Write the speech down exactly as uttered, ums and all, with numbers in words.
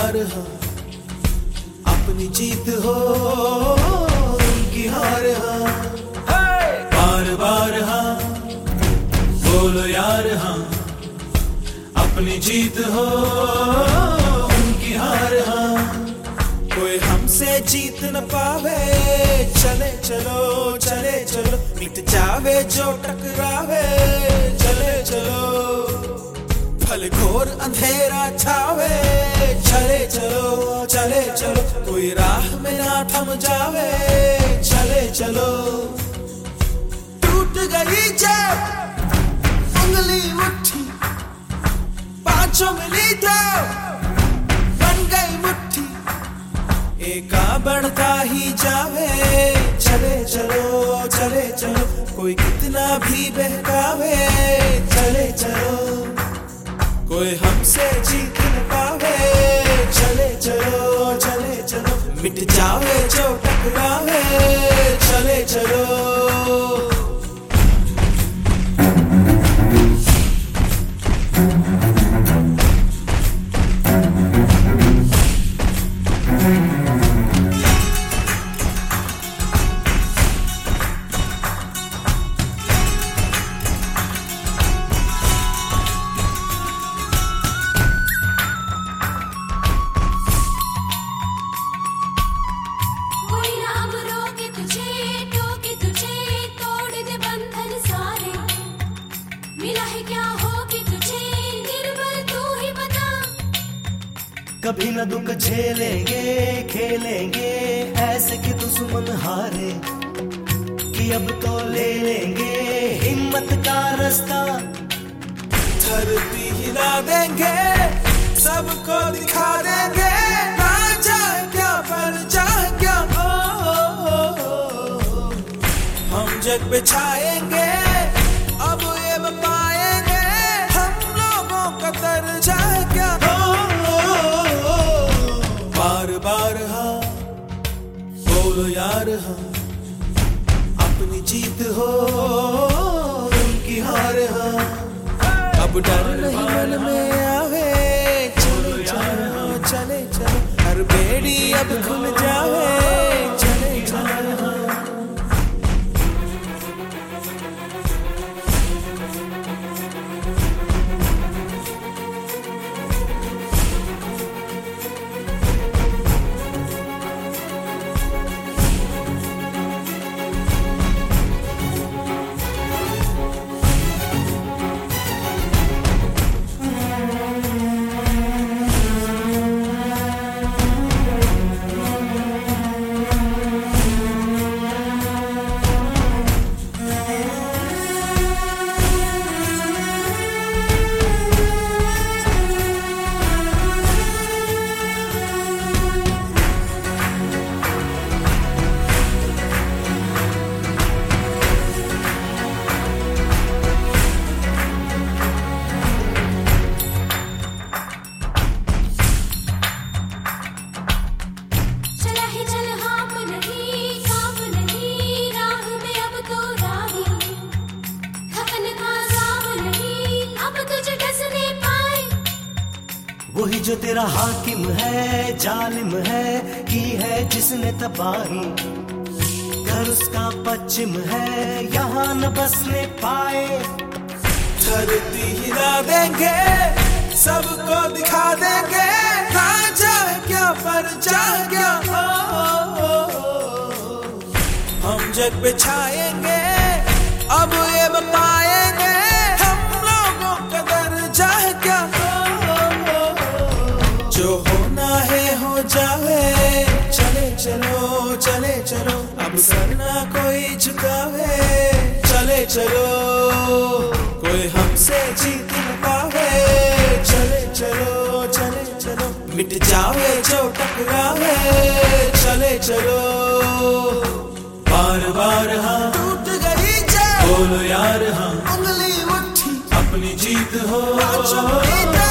यार हाँ, अपनी जीत हो उनकी हार हाँ, बार बार हाँ बोलो यार हाँ, अपनी जीत हो उनकी हार हाँ। कोई हमसे जीत न पावे, चले चलो चले चलो, मिट जावे जो टकरावे, चले चलो भले घोर अंधेरा छावे, चले चलो चले चलो, कोई राह में ना थम जावे, चले चलो। टूट गई जब उंगली मुट्ठी, पांचों मिली तो बन गई मुट्ठी, एका बढ़ता ही जावे, चले चलो चले चलो, कोई कितना भी बहकावे, चले चलो कोई हमसे जीत न पावे, चले चलो चले चलो, मिट जावे जो टकरावे, चले चलो। कभी न दुख झेलेंगे खेलेंगे ऐसे कि दुश्मन हारे, कि अब तो ले लेंगे हिम्मत का रास्ता, धरती हिला देंगे सबको दिखा देंगे, ना जाए क्या पर जाए क्या, ओ, ओ, ओ, ओ, हम जग पे छाएंगे अब ये पाएंगे, हम लोगों का दर्जा है क्या, बार बार हाँ बोलो यार हाँ, अपनी जीत हो उनकी हार हाँ, अब डर नहीं मन में आवे, चले चलो चले चलो, हर बेड़ी अब खुल जावे, चले चलो। वही जो तेरा हाकिम है जालिम है, की है जिसने तबाही, घर उसका पश्चिम है यहाँ न बसने पाए, धरती हिला देंगे सबको दिखा देंगे, ना जाए क्या पर जाए क्या, ओ, ओ, ओ, हम जग पे छाएंगे अब ये पाएंगे, हम लोगों का दर्जा है क्या, जो होना है हो जावे, चले चलो चले चलो, अब सर ना कोई झुकावे, चले चलो कोई हमसे जीत न पावे, चले चलो चले चलो, मिट जावे जो टकरावे, चले चलो बार बार हाँ टूट गई बोलो यार हाँ, उंगली मुट्ठी अपनी जीत हो।